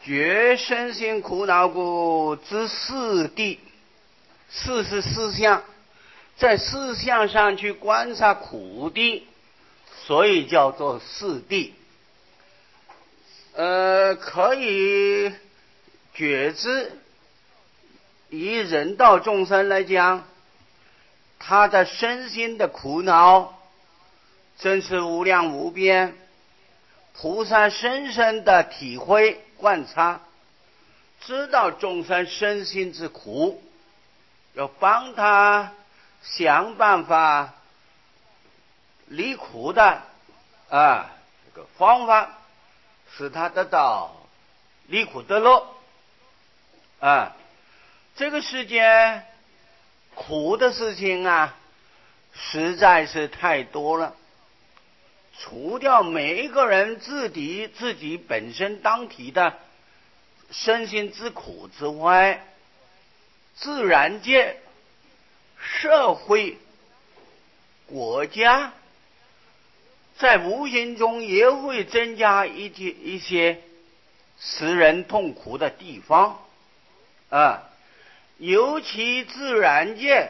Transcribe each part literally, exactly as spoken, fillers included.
觉身心苦恼故，知四谛。四是四相，在四相上去观察苦谛，所以叫做四谛。呃，可以觉知，以人道众生来讲，他的身心的苦恼真是无量无边。菩萨深深的体会观察，知道众生身心之苦，要帮他想办法离苦的啊这个方法，使他得到离苦得乐啊。这个世界苦的事情啊，实在是太多了。除掉每一个人自己自己本身当体的身心之苦之外，自然界、社会、国家在无形中也会增加一些一些使人痛苦的地方啊。尤其自然界，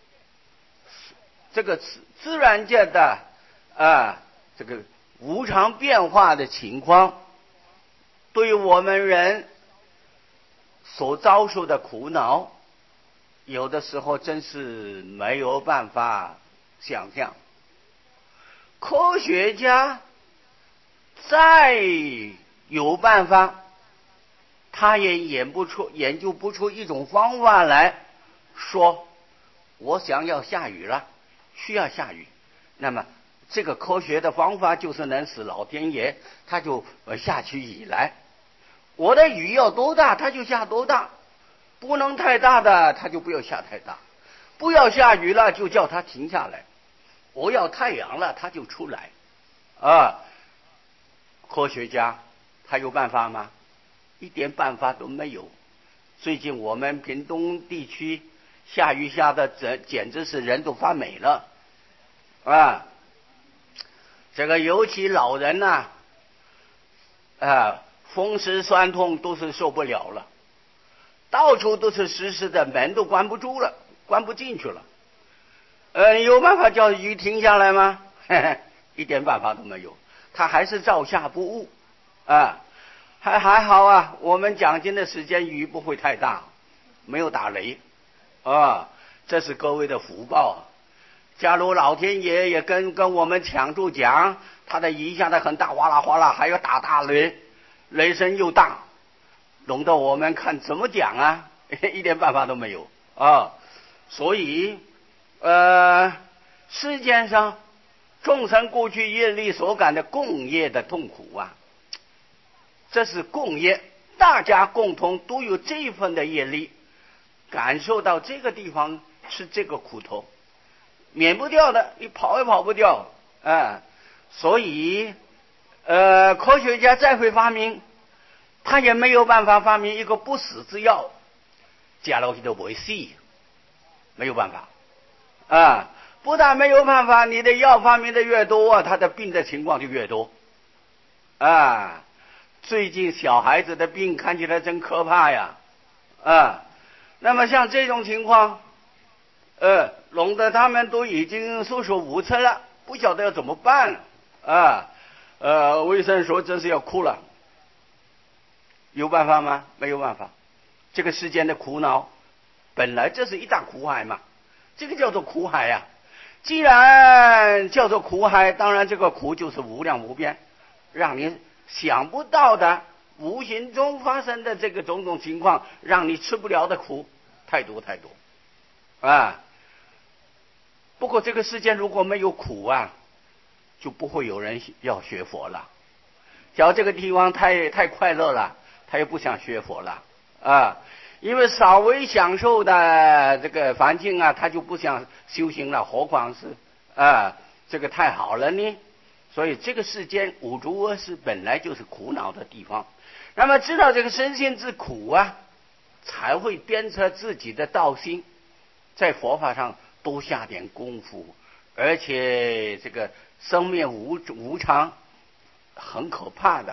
这个自然界的啊这个无常变化的情况，对于我们人所遭受的苦恼，有的时候真是没有办法想象。科学家再有办法，他也研不出研究不出一种方法来说，我想要下雨了，需要下雨，那么这个科学的方法就是能使老天爷他就下起雨来。我的雨要多大他就下多大，不能太大的他就不要下太大，不要下雨了就叫它停下来，我要太阳了他就出来啊。科学家他有办法吗？一点办法都没有。最近我们屏东地区下雨下的简简直是人都发美了啊。这个尤其老人呐、啊，啊，风湿酸痛都是受不了了，到处都是湿湿的，门都关不住了，关不进去了。呃，有办法叫雨停下来吗？嘿嘿，一点办法都没有，它还是照下不误啊。还还好啊，我们讲经的时间雨不会太大，没有打雷啊，这是各位的福报啊。假如老天爷也跟跟我们抢住讲，他的雨下的很大，哗啦哗啦，还要打大雷，雷声又大，弄得我们看怎么讲啊？一点办法都没有啊。所以呃，世界上众生过去业力所感的共业的痛苦啊，这是共业，大家共同都有这一份的业力，感受到这个地方吃这个苦头，免不掉的，你跑也跑不掉啊。所以呃，科学家再会发明，他也没有办法发明一个不死之药，加了去都不会死，没有办法啊。不但没有办法，你的药发明的越多啊，他的病的情况就越多啊。最近小孩子的病看起来真可怕呀啊。那么像这种情况呃，弄得他们都已经束手无策了，不晓得要怎么办了啊。呃，卫生所真是要哭了。有办法吗？没有办法。这个世间的苦恼本来这是一大苦海嘛，这个叫做苦海呀、啊。既然叫做苦海，当然这个苦就是无量无边，让你想不到的无形中发生的这个种种情况，让你吃不了的苦太多太多啊。不过这个世间如果没有苦啊，就不会有人要学佛了。假如这个地方太太快乐了，他也不想学佛了啊。因为稍微享受的这个环境啊，他就不想修行了，何况是啊这个太好了呢。所以这个世间五浊恶世本来就是苦恼的地方，那么知道这个身心之苦啊，才会鞭策自己的道心，在佛法上多下点功夫。而且这个生命无无常很可怕的，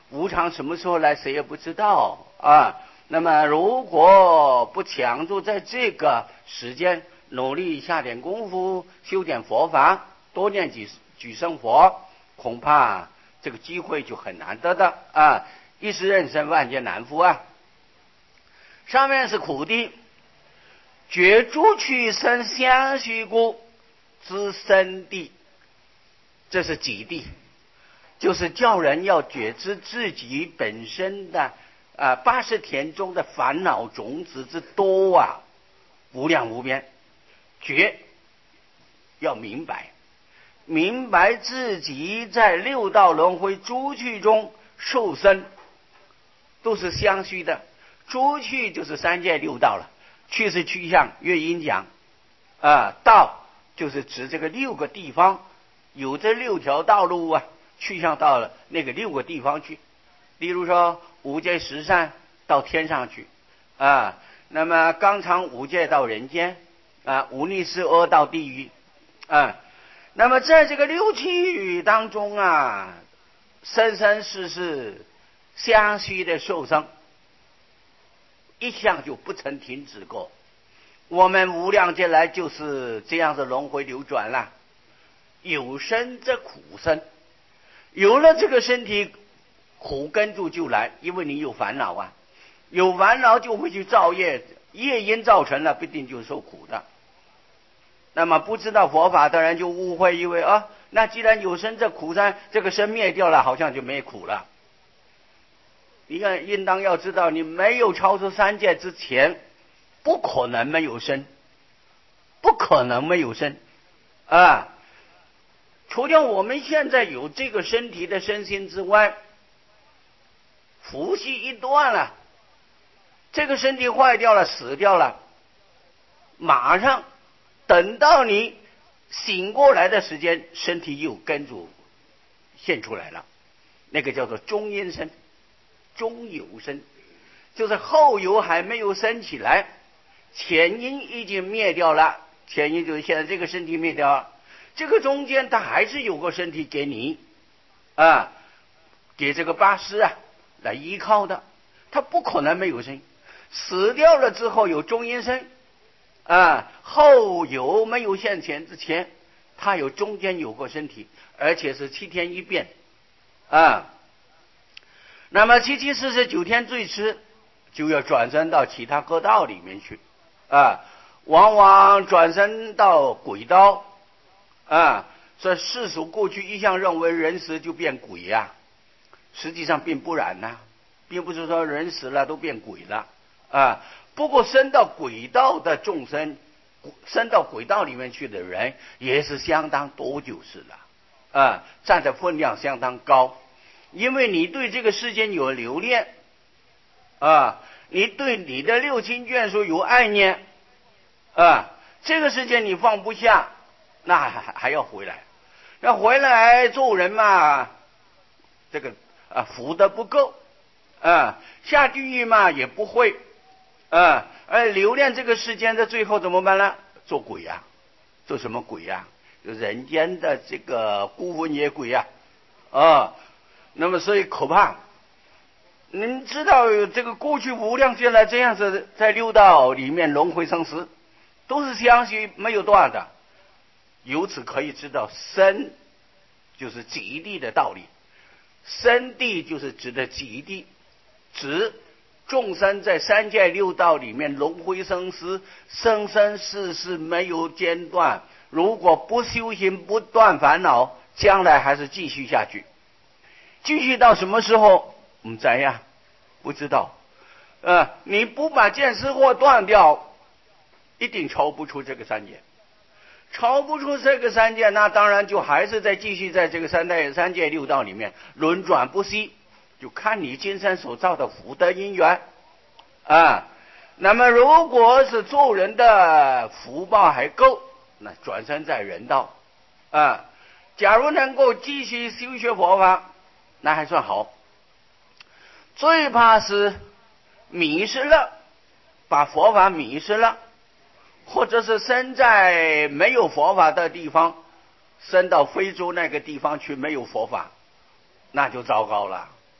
无常什么时候来，谁也不知道啊。那么如果不强住在这个时间，努力下点功夫，修点佛法，多念几几声佛，恐怕这个机会就很难得的啊！一时人生，万劫难伏啊！上面是苦地，觉诸趣生相续故，知生地，这是己地，就是叫人要觉知自己本身的啊八十田中的烦恼种子之多啊，无量无边。觉要明白，明白自己在六道轮回诸趣中受生，都是相续的。诸趣就是三界六道了，趣是趋向，乐音讲啊，道就是指这个六个地方，有这六条道路啊，去向到了那个六个地方去。例如说五界十善到天上去啊，那么纲常五界到人间啊，无逆世恶到地狱啊。那么在这个六趣当中啊，生生世世相续的受生，一向就不曾停止过。我们无量劫来就是这样的轮回流转了。有生则苦生，有了这个身体，苦跟住就来，因为你有烦恼啊，有烦恼就会去造业，业因造成了，必定就受苦的。那么不知道佛法的人就误会，以为啊，那既然有生这苦生，这个生灭掉了，好像就没苦了。你看，应当要知道，你没有超出三界之前，不可能没有生，不可能没有生啊！除掉我们现在有这个身体的身心之外，福气一断了，这个身体坏掉了，死掉了，马上等到你醒过来的时间，身体又跟住现出来了，那个叫做中阴身。中有生，就是后有还没有生起来，前因已经灭掉了，前因就是现在这个身体灭掉了，这个中间它还是有个身体给你啊，给这个八师啊来依靠的，它不可能没有生。死掉了之后有中阴身啊，后有没有现前之前，它有中间有个身体，而且是七天一变啊。那么七七四十九天最迟就要转生到其他各道里面去啊，往往转生到鬼道啊。所以世俗过去一向认为人死就变鬼呀、啊，实际上并不然呐、啊，并不是说人死了都变鬼了啊。不过升到鬼道的众生，升到鬼道里面去的人也是相当多就是了啊，占的分量相当高。因为你对这个世间有留恋啊，你对你的六亲眷属有爱念啊，这个世界你放不下，那还还要回来，那回来做人嘛，这个啊福德不够啊，下地狱嘛也不会啊，而留恋这个世间的最后怎么办呢？做鬼呀、啊，做什么鬼呀、啊？人间的这个孤魂野鬼呀、啊，啊。那么所以可怕，您知道这个过去无量劫来这样子在六道里面轮回生死，都是相续没有断的。由此可以知道生就是极地的道理，生地就是指的极地，指众生在三界六道里面轮回生死，生生世世没有间断，如果不修行不断烦恼，将来还是继续下去。继续到什么时候？我们怎样不知道？呃，你不把见思惑断掉，一定超不出这个三界。超不出这个三界，那当然就还是在继续在这个三代三界六道里面轮转不息，就看你今生所造的福德因缘啊。那么如果是做人的福报还够，那转生在人道啊。假如能够继续修学佛法，那还算好。最怕是迷失了，把佛法迷失了，或者是身在没有佛法的地方，升到非洲那个地方去没有佛法，那就糟糕了。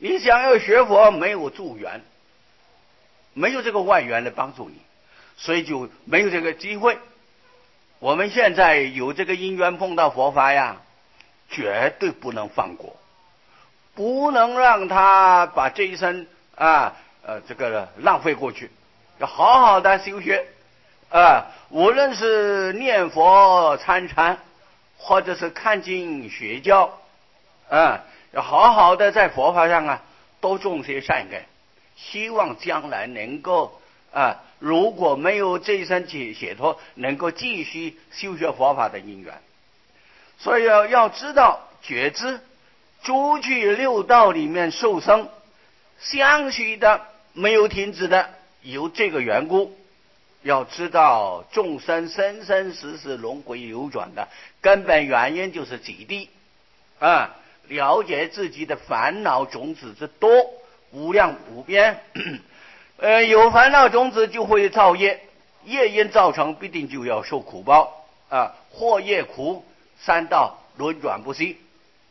你想要学佛，没有助缘，没有这个外缘来帮助你，所以就没有这个机会。我们现在有这个因缘碰到佛法呀，绝对不能放过，不能让他把这一生啊呃这个浪费过去，要好好的修学啊，无论是念佛参禅，或者是看经学教啊，要好好的在佛法上啊多种些善根，希望将来能够啊，如果没有这一生解解脱，能够继续修学佛法的因缘。所以要要知道觉知诸趣六道里面受生相续的，没有停止的，有这个缘故。要知道众生生生世世轮回流转的根本原因就是极地啊，了解自己的烦恼种子之多，无量无边。呃，有烦恼种子就会造业，业因造成必定就要受苦报啊，祸业苦，三道轮转不息。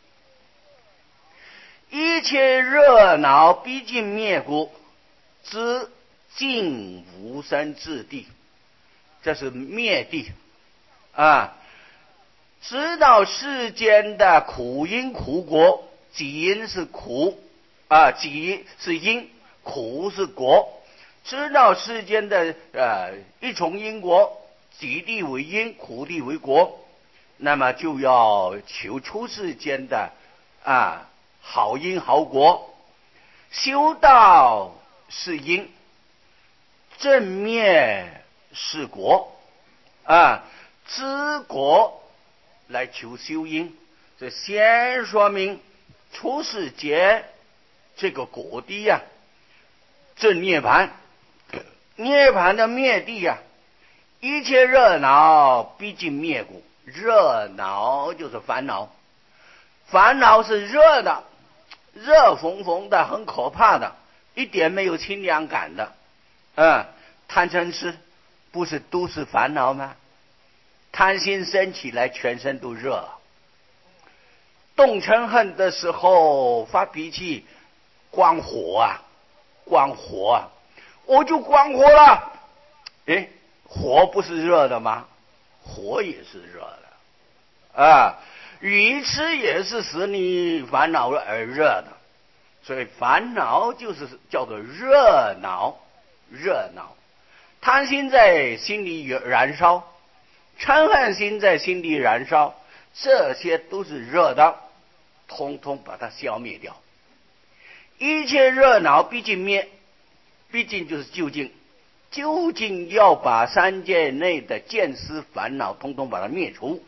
一切热闹毕竟灭故，知尽无生之地，这是灭地啊！知道世间的苦因苦果，极因是苦啊，极是因，苦是果。知道世间的呃一重因果，极地为因，苦地为果，那么就要求出世间的啊好因好果。修道是因，正灭是果啊，知果来求修因。这先说明出世间这个果地呀、啊，正涅槃，涅槃的灭地呀、啊，一切热闹毕竟灭故。热闹就是烦恼，烦恼是热的，热烘烘的，很可怕的，一点没有清凉感的。嗯，贪嗔痴不是都是烦恼吗？贪心生起来，全身都热。动嗔恨的时候发脾气，光火啊，光火啊，我就光火了。哎，火不是热的吗？火也是热的啊，愚痴也是使你烦恼而热的。所以烦恼就是叫做热闹，热闹。贪心在心里燃烧，嗔恨心在心里燃烧，这些都是热的，通通把它消灭掉。一切热闹毕竟灭，毕竟就是究竟，究竟要把三界内的见思烦恼通通把它灭除。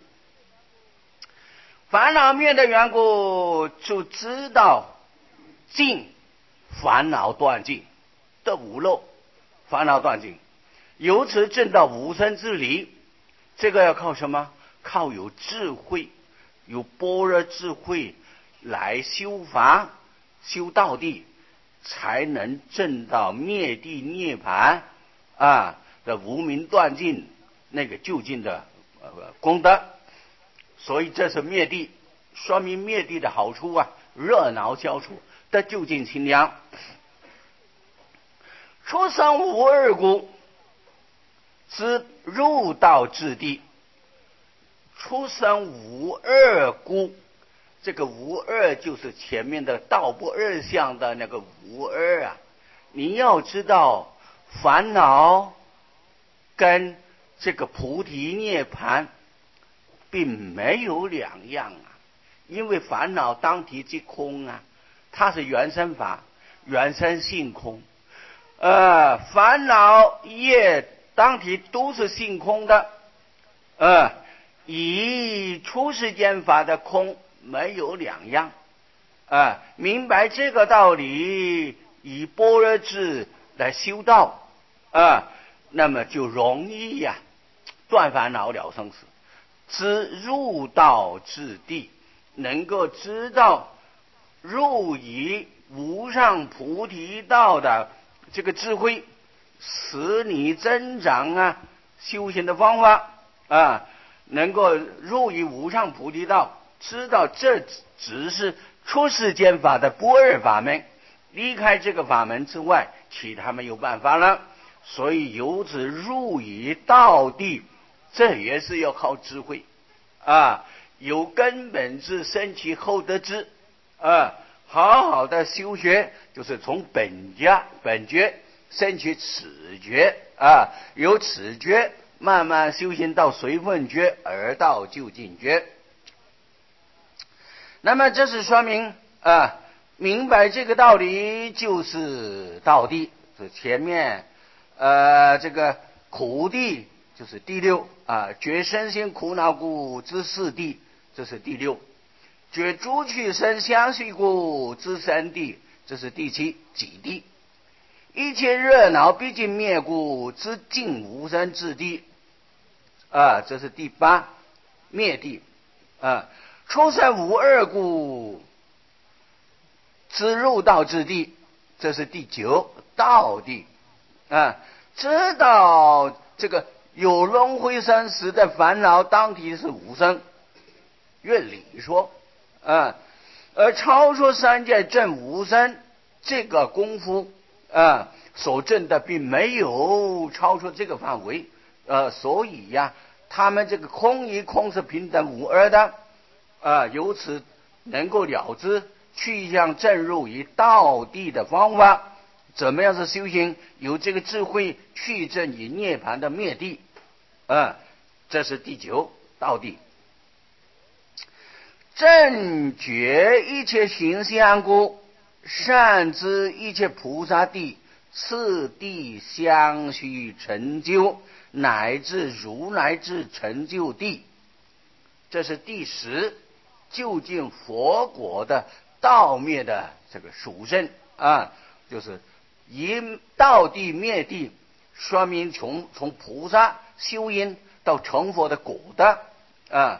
烦恼灭的缘故，就知道尽烦恼断尽的无漏，烦恼断尽，由此证到无生之理。这个要靠什么？靠有智慧，有般若智慧来修法修道地，才能证到灭地涅槃啊的无明断尽那个究竟的呃功德。所以这是灭地，说明灭地的好处啊，热闹消除的究竟清凉。出生无二故，知入道之地。出生无二故，这个无二就是前面的道不二相的那个无二啊。你要知道，烦恼跟这个菩提涅槃并没有两样啊，因为烦恼当体即空啊，它是原生法，原生性空。呃，烦恼业当体都是性空的，呃，以出世间法的空没有两样啊、呃。明白这个道理，以般若智来修道啊、呃，那么就容易呀、啊，断烦恼了生死。知入道之地，能够知道入以无上菩提道的这个智慧，使你增长啊修行的方法啊，能够入以无上菩提道，知道这只是出世间法的般若法门， 离开这个法门之外，其他没有办法了。所以由此入于道地，这也是要靠智慧啊，有根本智生其后得智啊，好好的修学，就是从本家本觉生起此觉啊，由此觉慢慢修行到随分觉，而到究竟觉。那么这是说明啊，明白这个道理就是道地。这前面呃这个苦地就是第六啊，觉身心苦恼故知四地，这是第六；觉诸趣生相续故知三地，这是第七己地；一切热闹毕竟灭故知尽无生之地啊，这是第八灭地啊。出生无二故知入道之地，这是第九道地啊。知道这个有轮回生死的烦恼当体是无生，愿理说啊，而超出三界证无生这个功夫啊，所证的并没有超出这个范围，呃，所以呀、啊，他们这个空与空是平等无二的啊，由此能够了知去向正入于道地的方法。怎么样是修行？有这个智慧去证于涅槃的灭地啊，这是第九道地。正觉一切行相故，善知一切菩萨地，次第相续成就，乃至如来之成就地。这是第十，究竟佛果的道灭的这个属性啊，就是以道地灭地，说明从从菩萨修因到成佛的果的啊。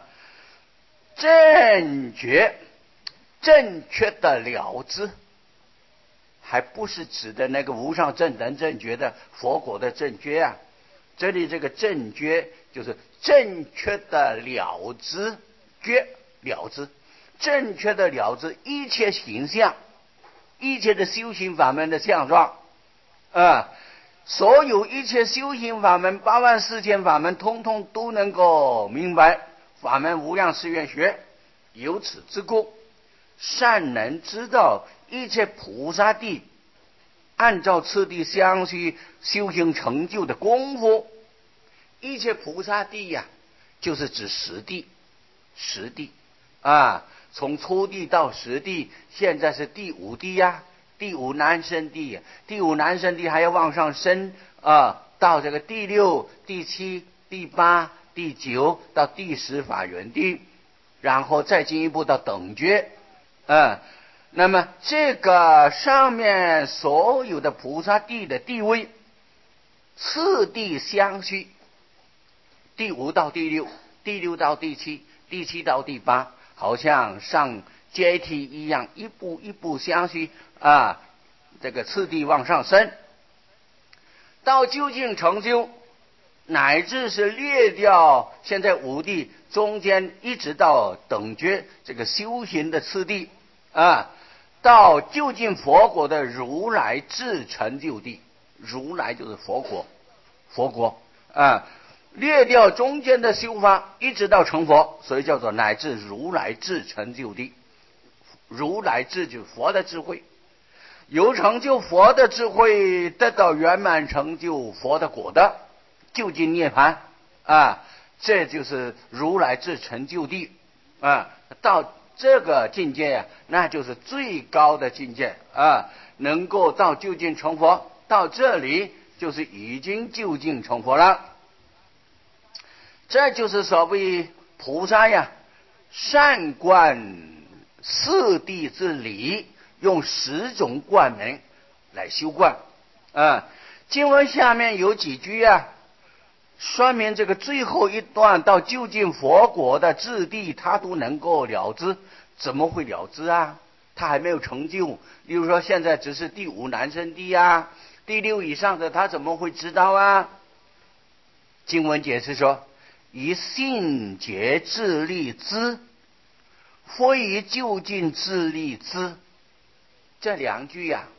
正觉正确的了知，还不是指的那个无上正等正觉的佛果的正觉啊，这里这个正觉就是正确的了知，觉了知，正确的了知一切形象，一切的修行法门的相状啊，所有一切修行法门八万四千法门通通都能够明白。法门无量誓愿学，由此之故，善能知道一切菩萨地按照次第相续修行成就的功夫。一切菩萨地呀、啊，就是指十地，十地啊，从初地到十地，现在是第五地呀、啊，第五难生地，第五难生地还要往上升啊，到这个第六、第七、第八。第九到第十法缘地，然后再进一步到等觉，嗯，那么这个上面所有的菩萨地的地位，次第相续，第五到第六，第六到第七，第七到第八，好像上阶梯一样，一步一步相续啊，这个次第往上升，到究竟成就。乃至是略掉现在五地中间一直到等觉这个修行的次第啊，到究竟佛果的如来智成就地，如来就是佛果，佛果啊，略掉中间的修法一直到成佛，所以叫做乃至如来智成就地。如来智就是佛的智慧，有成就佛的智慧，得到圆满成就佛的果的究竟涅槃啊，这就是如来智成就地啊。到这个境界呀、啊，那就是最高的境界啊，能够到究竟成佛，到这里就是已经究竟成佛了。这就是所谓菩萨呀，善观四谛之理，用十种观门来修观啊。经文下面有几句啊，说明这个最后一段到究竟佛果的质地，他都能够了知。怎么会了知啊？他还没有成就。例如说，现在只是第五难生地啊，第六以上的，他怎么会知道啊？经文解释说：以信解自力知，非以究竟自力知。这两句呀、啊，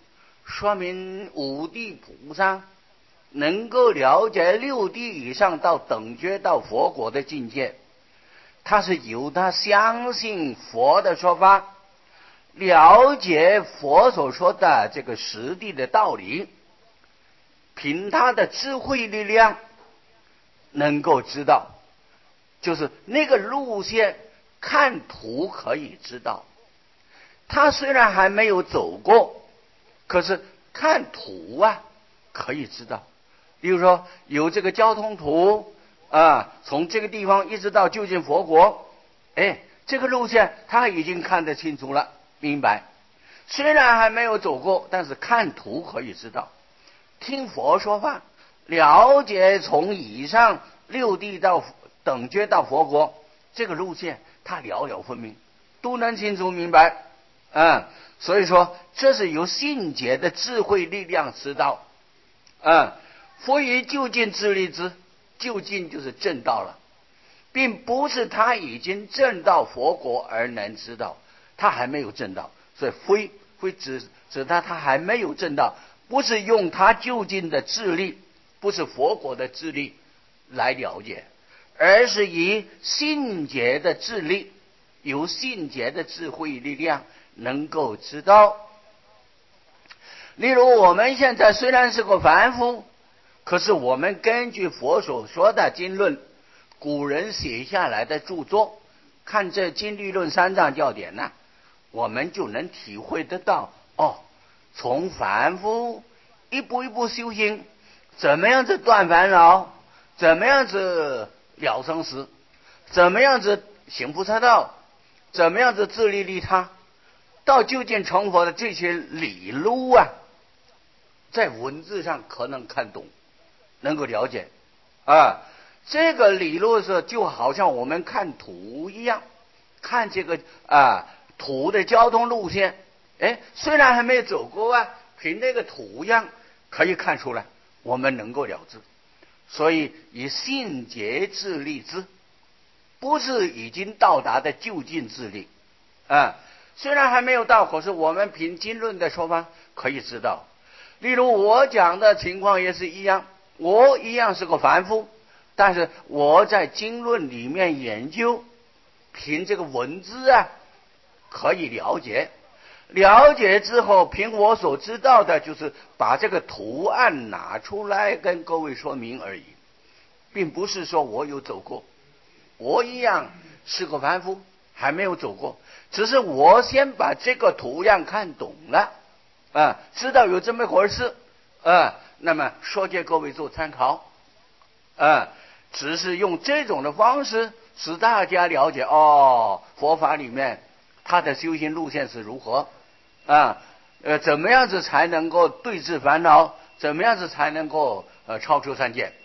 说明五地菩萨能够了解六地以上到等觉到佛果的境界，他是由他相信佛的说法，了解佛所说的这个实地的道理，凭他的智慧力量能够知道，就是那个路线看图可以知道。他虽然还没有走过，可是看图啊可以知道。比如说有这个交通图啊，从这个地方一直到究竟佛国，哎，这个路线他已经看得清楚了，明白。虽然还没有走过，但是看图可以知道。听佛说法，了解从以上六地到等觉到佛国这个路线，他了了分明，都能清楚明白。嗯，所以说这是由信解的智慧力量知道。嗯，佛于究竟自立之，究竟就是证道了，并不是他已经证到佛国而能知道，他还没有证到，所以非非指指他他还没有证到，不是用他究竟的智力，不是佛国的智力来了解，而是以信解的智力，由信解的智慧力量能够知道。例如我们现在虽然是个凡夫，可是我们根据佛所说的经论，古人写下来的著作，看这经律论三藏教典呢，我们就能体会得到，哦，从凡夫一步一步修行，怎么样子断烦恼，怎么样子了生死，怎么样子行菩萨道，怎么样子自利利他，到究竟成佛的这些理路啊，在文字上可能看懂，能够了解啊。这个理路是就好像我们看图一样，看这个啊图的交通路线，哎，虽然还没有走过啊，凭这个图样可以看出来，我们能够了知。所以以信解智力之，不是已经到达的究竟智力啊。虽然还没有到，可是我们凭经论的说法可以知道。例如我讲的情况也是一样，我一样是个凡夫，但是我在经论里面研究，凭这个文字啊可以了解，了解之后凭我所知道的就是把这个图案拿出来跟各位说明而已，并不是说我有走过，我一样是个凡夫，还没有走过，只是我先把这个图样看懂了啊，知道有这么回事啊，那么说给各位做参考啊，只是用这种的方式使大家了解哦，佛法里面他的修行路线是如何啊，呃，怎么样子才能够对治烦恼，怎么样子才能够呃超出三界。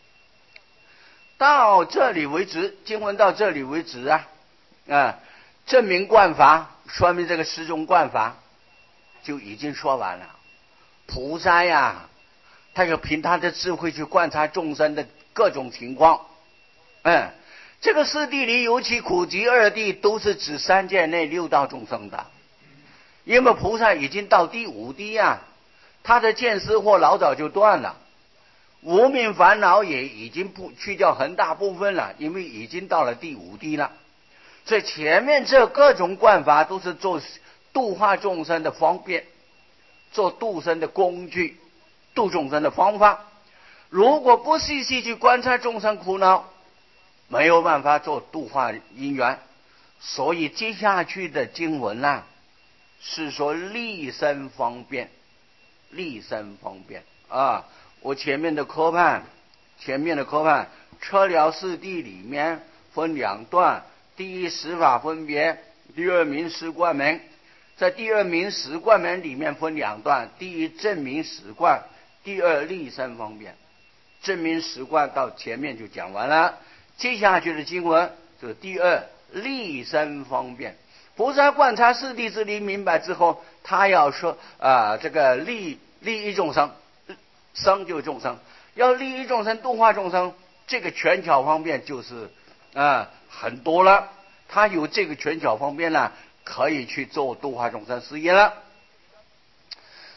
到这里为止，经文到这里为止啊，啊，证明观法，说明这个十种观法就已经说完了。菩萨呀，他就凭他的智慧去观察众生的各种情况。嗯，这个四谛里尤其苦集二谛都是指三界内六道众生的，因为菩萨已经到第五谛呀，他的见思惑老早就断了，无明烦恼也已经不去掉很大部分了，因为已经到了第五谛了。所以前面这各种观法都是做度化众生的方便，做度生的工具，度众生的方法。如果不细细去观察众生苦恼，没有办法做度化因缘。所以接下去的经文啊，是说利生方便，利生方便啊。我前面的科判，前面的科判车了四谛里面分两段，第一十法分别，第二名十观门。在第二名十观门里面分两段，第一证明十观，第二利生方便。证明十观到前面就讲完了，接下去的经文就是第二利生方便。菩萨观察四谛之理明白之后，他要说啊、呃，这个利利益众生，生就是众生，要利益众生度化众生，这个权巧方便就是啊、呃、很多了，他有这个权巧方便呢，可以去做度化众生事业了。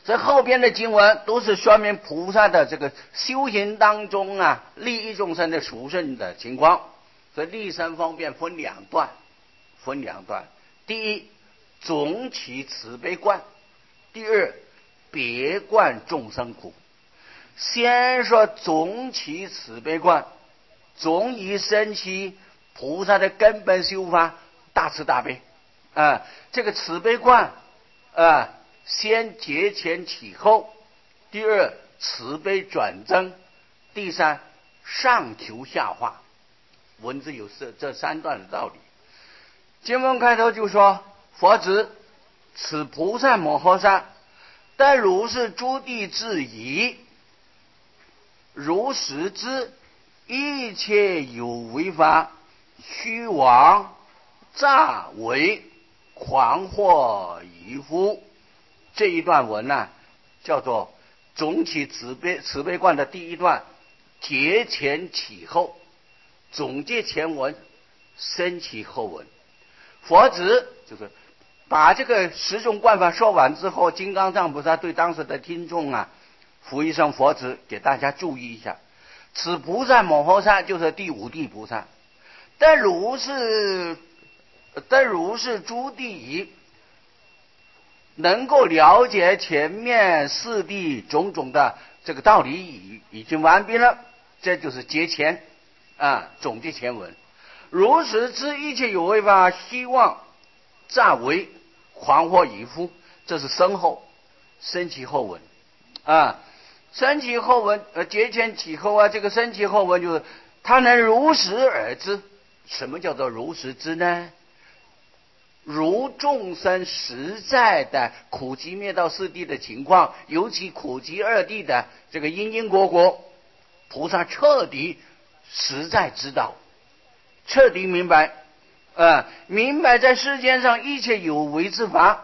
所以后边的经文都是说明菩萨的这个修行当中啊，利益众生的殊胜的情况。所以立身方面分两段，分两段。第一，总起慈悲观；第二，别观众生苦。先说总起慈悲观，总以生起菩萨的根本修法大慈大悲啊，这个慈悲观啊，先节前起后；第二，慈悲转增；第三，上求下化。文字有这这三段的道理。经文开头就说：佛子，此菩萨摩诃萨，但如是诸地之宜，如实知一切有为法，虚妄诈伪，狂惑疑乎。这一段文呢、啊，叫做总起慈悲慈悲观的第一段，节前起后，总结前文，升起后文。佛子就是把这个十种观法说完之后，金刚藏菩萨对当时的听众啊，复一声佛子，给大家注意一下。此菩萨摩诃萨就是第五地菩萨，但如是但如是诸地仪，能够了解前面四地种种的这个道理已已经完毕了，这就是节前啊，总结前文。如实知一切有为法，希望诈伪狂惑疑乎，这是身后升起后文啊。升起后文呃节前起后啊，这个升起后文就是他能如实而知。什么叫做如实知呢？如众生实在的苦集灭道四谛的情况，尤其苦集二谛的这个因因果果，菩萨彻底实在知道，彻底明白啊，明白在世间上一切有为之法，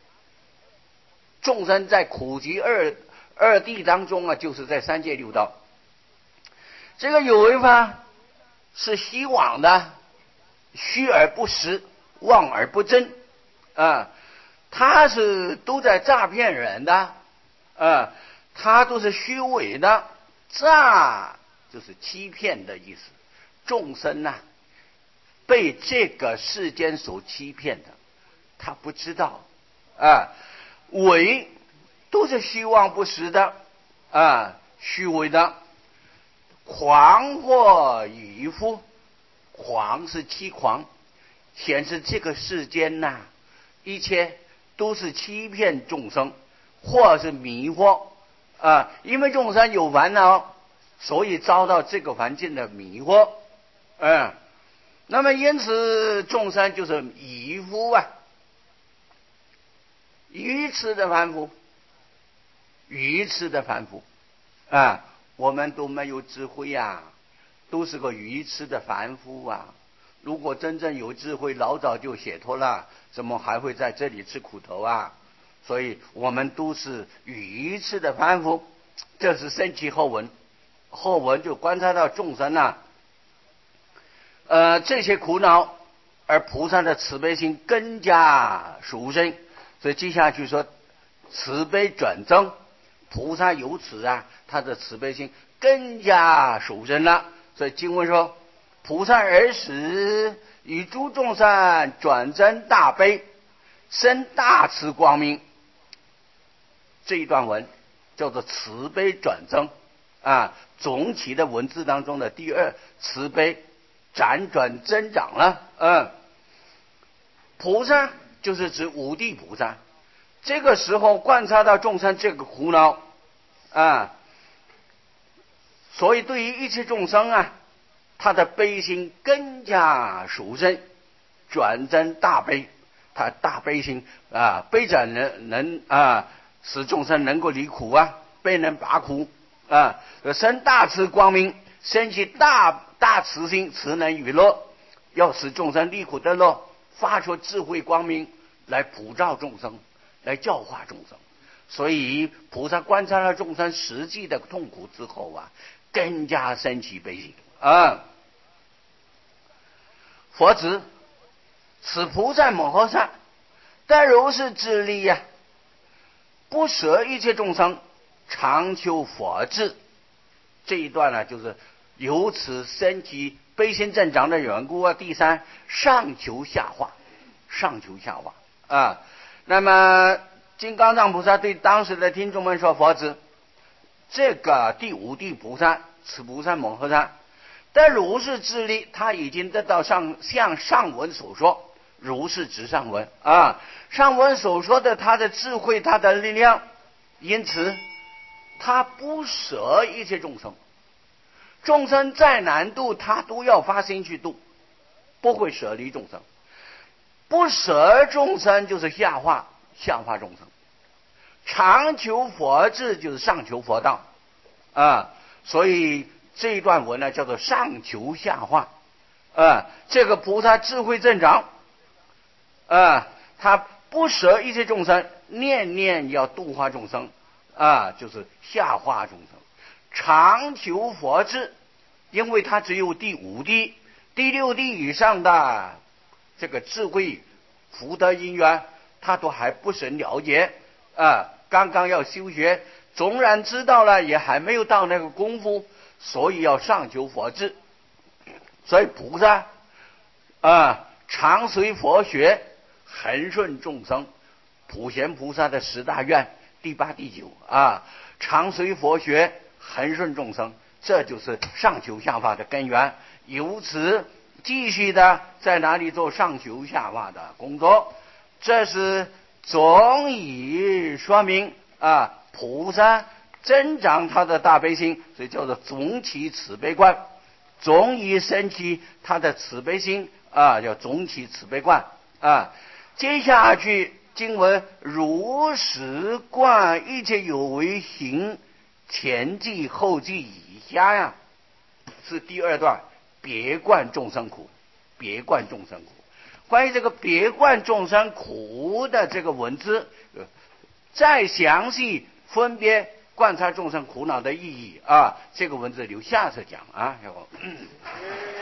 众生在苦集二二谛当中啊，就是在三界六道，这个有为法是虚妄的，虚而不实，妄而不真啊，他是都在诈骗人的啊，他都是虚伪的，诈就是欺骗的意思。众生呐、啊，被这个世间所欺骗的，他不知道啊，伪都是虚妄不实的啊，虚伪的。狂惑疑乎，狂是欺狂，显示这个世间呐、啊，一切都是欺骗众生，或是迷惑啊，因为众生有烦恼，所以遭到这个环境的迷惑，嗯，那么因此众生就是愚夫啊，愚痴的凡夫，愚痴的凡夫啊，我们都没有智慧呀、啊，都是个愚痴的凡夫啊。如果真正有智慧，老早就解脱了，怎么还会在这里吃苦头啊？所以我们都是愚痴的凡夫。这是升起后文，后文就观察到众生啊，呃，这些苦恼，而菩萨的慈悲心更加殊胜。所以接下去说慈悲转增，菩萨由此啊，他的慈悲心更加殊胜了。所以经文说，菩萨而时与诸众生转增大悲，生大慈光明。这一段文叫做慈悲转增啊，总体的文字当中的第二，慈悲辗转增长了。嗯，菩萨就是指五地菩萨，这个时候观察到众生这个苦恼啊，所以对于一切众生啊，他的悲心更加殊胜，转增大悲，他大悲心啊，悲者能能啊，使众生能够离苦啊，悲能拔苦啊，生大慈光明，升起大大慈心，慈能与乐，要使众生离苦得乐，发出智慧光明来普照众生，来教化众生。所以菩萨观察了众生实际的痛苦之后啊，更加升起悲心啊。佛子，此菩萨摩诃萨，但如是智力呀、啊， 不舍一切众生，常求佛智。这一段呢，就是由此升起悲心增长的缘故啊。第三，上求下化，上求下化啊。那么金刚藏菩萨对当时的听众们说：“佛子，这个第五地菩萨，此菩萨摩诃萨的如是智力，他已经得到上像上文所说，如是直上文啊。上文所说的他的智慧，他的力量，因此他不舍一切众生，众生再难度，他都要发心去度，不会舍离众生。不舍众生就是下化，下化众生。常求佛智就是上求佛道啊。所以这一段文呢，叫做上求下化啊。这个菩萨智慧增长啊，他不舍一切众生，念念要度化众生啊，就是下化众生。常求佛智，因为他只有第五地、第六地以上的这个智慧、福德因缘，他都还不甚了解啊。刚刚要修学，纵然知道了，也还没有到那个功夫，所以要上求佛智。所以菩萨啊，常随佛学，恒顺众生。普贤菩萨的十大愿第八、第九啊，常随佛学，恒顺众生，这就是上求下化的根源。由此继续的在哪里做上求下化的工作，这是总以说明啊，菩萨增长他的大悲心，所以叫做总起慈悲观，总以升起他的慈悲心啊，叫总起慈悲观啊。接下去经文如实观一切有为行，前记后记以下呀，是第二段，别观众生苦，别观众生苦。关于这个别观众生苦的这个文字，再详细分别观察众生苦恼的意义啊，这个文字留下次讲啊。